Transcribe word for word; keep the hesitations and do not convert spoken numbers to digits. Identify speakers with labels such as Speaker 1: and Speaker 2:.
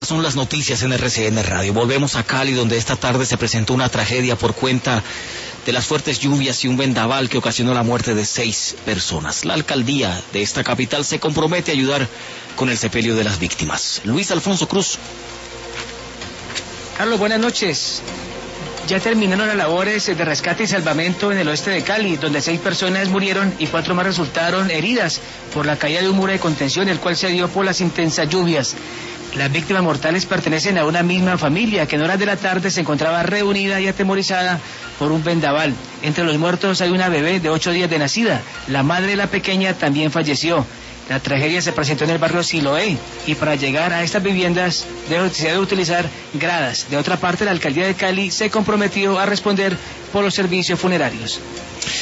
Speaker 1: Son las noticias en R C N Radio. Volvemos a Cali, donde esta tarde se presentó una tragedia por cuenta de las fuertes lluvias y un vendaval que ocasionó la muerte de seis personas. La alcaldía de esta capital se compromete a ayudar con el sepelio de las víctimas. Luis Alfonso Cruz.
Speaker 2: Carlos, buenas noches. Ya terminaron las labores de rescate y salvamento en el oeste de Cali, donde seis personas murieron y cuatro más resultaron heridas por la caída de un muro de contención, el cual se dio por las intensas lluvias. Las víctimas mortales pertenecen a una misma familia que en horas de la tarde se encontraba reunida y atemorizada por un vendaval. Entre los muertos hay una bebé de ocho días de nacida. La madre de la pequeña también falleció. La tragedia se presentó en el barrio Siloé y para llegar a estas viviendas se debe utilizar gradas. De otra parte, la alcaldía de Cali se comprometió a responder por los servicios funerarios.